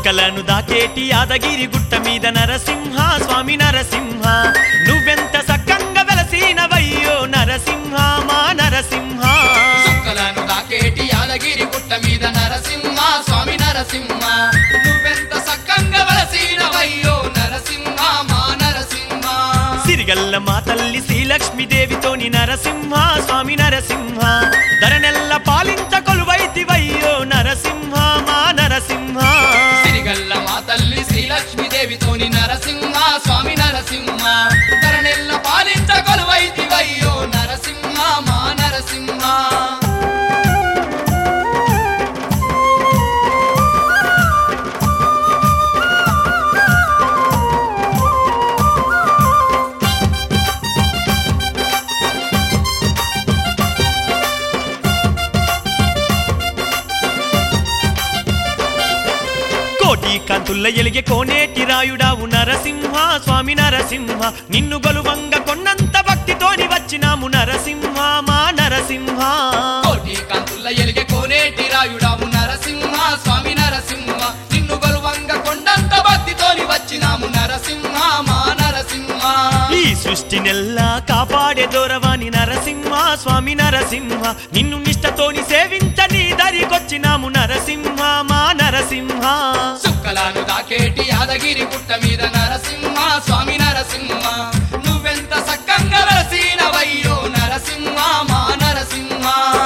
చుక్కలను దాకేటి యాదగిరి గుట్ట మీద నరసింహ స్వామి నరసింహ నువ్వెంత సక్కంగా వెలసినవయ్యో నరసింహ మా నరసింహ చుక్కలను దాకేటి యాదగిరి గుట్ట మీద నరసింహ స్వామి నరసింహ నువ్వెంత సక్కంగా వెలసినవయ్యో నరసింహ మా నరసింహ సిరిగల్ల మా తల్లి శ్రీలక్ష్మీదేవితోని నరసింహ స్వామి నరసింహ ధరనెల్ల పాలించ కొలువైతివయ్యో నరసింహ మా నరసింహ సిరిగల్ల మా తల్లి శ్రీలక్ష్మీదేవితోని నరసింహ స్వామి నరసింహ ధరనెల్ల పాలించ కొలువైతివయ్యో నరసింహ మా నరసింహ కోటి కంతుల్ల ఎలిగే కోనేటి రాయుడావు నరసింహ స్వామి నరసింహ నిన్ను గొలువంగ కొన్నంత భక్తితోని వచ్చినాము నరసింహ మా నరసింహ కోటి కంతుల్ల ఎలిగే కోనేటి రాయుడావు నరసింహ స్వామి నరసింహ నిన్ను గొలువంగ కొండంత భక్తితోని వచ్చినాము నరసింహ మా నరసింహ ఈ సృష్టి నెల్లా కాపాడే దూరవాణి నరసింహ స్వామి నరసింహ నిన్ను నిష్టతోని సేవించని దరికొచ్చినాము నరసింహ మా నరసింహ చుక్కలను దాకేటి యాదగిరి గుట్ట మీద నరసింహ స్వామి నరసింహ నువ్వెంత సక్కంగా వెలసినవయ్యో నరసింహ మా నరసింహ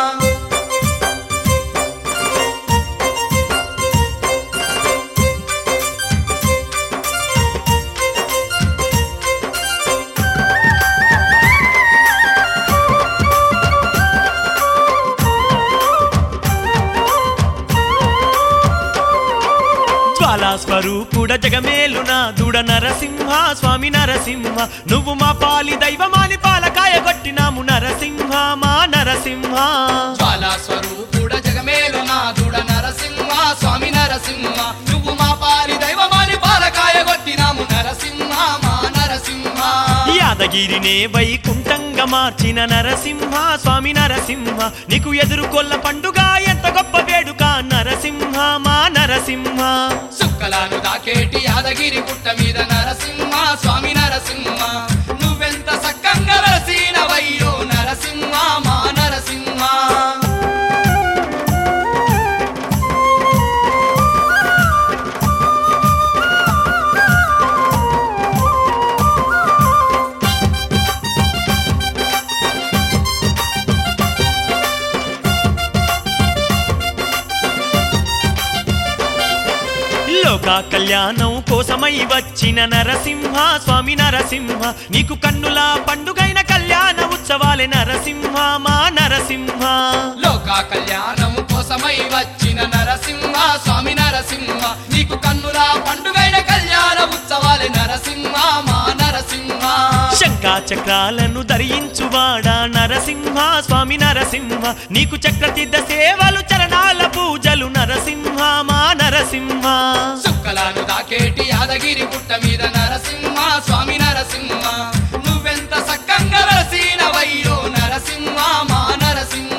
స్వరూపుడ జగమేలున దూడ నరసింహ స్వామి నరసింహ నువ్వు మా పాలి దైవమాని పాలకాయ కొట్టినాము నరసింహ మా నరసింహ జ్వాలా స్వరూపుడ జగమేలున దూడ నరసింహ స్వామి నరసింహ నువ్వు మా పాలి దైవమాని పాలకాయ కొట్టినాము నరసింహ మా నరసింహ యాదగిరినే వైకుంఠంగా మార్చిన నరసింహ స్వామి నరసింహ నీకు ఎదురుకొల్ల పండుగ ఎంత గొప్ప వేడుక నరసింహ మా నరసింహ చుక్కలను దాకేటి యాదగిరి గుట్ట మీద నరసింహ స్వామి నరసింహ నువ్వెంత సక్కంగా వెలసినవయ్యో నరసింహ మా నరసింహ లోక కళ్యాణం కోసమై వచ్చిన నరసింహ స్వామి నరసింహ నీకు కన్నుల పండుగైన కళ్యాణ ఉత్సవాలే నరసింహ మా నరసింహ లోక కళ్యాణం కోసమై వచ్చిన నరసింహ స్వామి నరసింహ నీకు కన్నుల పండుగైన కళ్యాణ ఉత్సవాలే నరసింహ మా నరసింహ శంఖా చక్రాలను ధరించువాడా నరసింహ స్వామి నరసింహ నీకు చక్రతీర్థ సేవలు చరణాల పూజలు నరసింహ మా నరసింహ చుక్కలను దాకేటి యాదగిరి గుట్ట మీద నరసింహ స్వామి నరసింహ నువ్వెంత సక్కంగా వెలసినవయ్యో నరసింహ మా నరసింహ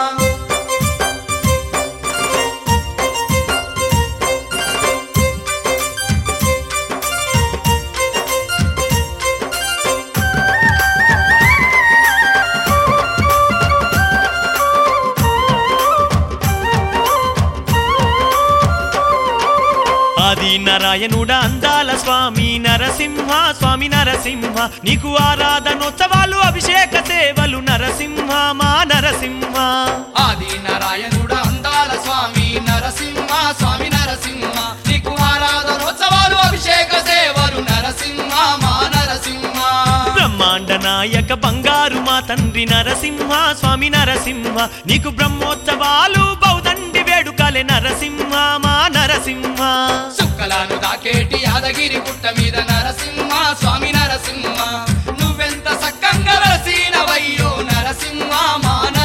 ఆది నారాయణుడ అందాల స్వామి నరసింహ స్వామి నరసింహ నీకు ఆరాధనోత్సవాలు అభిషేక సేవలు నరసింహ మా నరసింహ ఆది నారాయణుడ అందాల స్వామి నరసింహ స్వామి నరసింహ నీకు ఆరాధనోత్సవాలు అభిషేక సేవలు నరసింహ మా నరసింహ బ్రహ్మాండ నాయక బంగారు మా తండ్రి నరసింహ స్వామి నరసింహ నీకు బ్రహ్మోత్సవాలు బౌదండి వేడుకలే నరసింహ మా నరసింహ చుక్కలను దాకేటి యాదగిరి గుట్ట మీద నరసింహ స్వామి నరసింహ నువ్వెంత సక్కంగా వెలసినవయ్యో నరసింహ మా